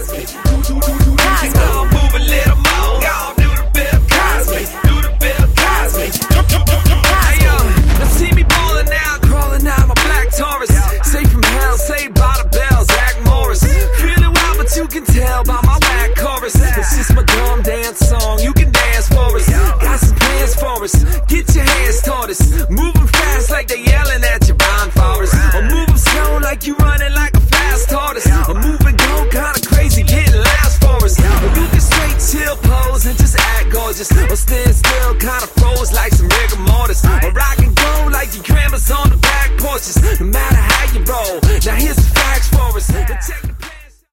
Cosby. I'll move a little more. Y'all do the Bill Cosby. Do the Bill Cosby. Hey yo, now see me ballin' out, crawling out my black Taurus. Safe from hell, saved by the bell, Zach Morris. Feeling wild, but you can tell by my whack chorus. It's just my dumb dance song, you can dance for us. Got some plans for us, get your hands toward us. Moving fast like they yelling at your blind forest. Or moving slow like you running like a fast tortoise. Or moving go kinda crazy, getting last for us. Or you can straight chill pose and just act gorgeous. Or stand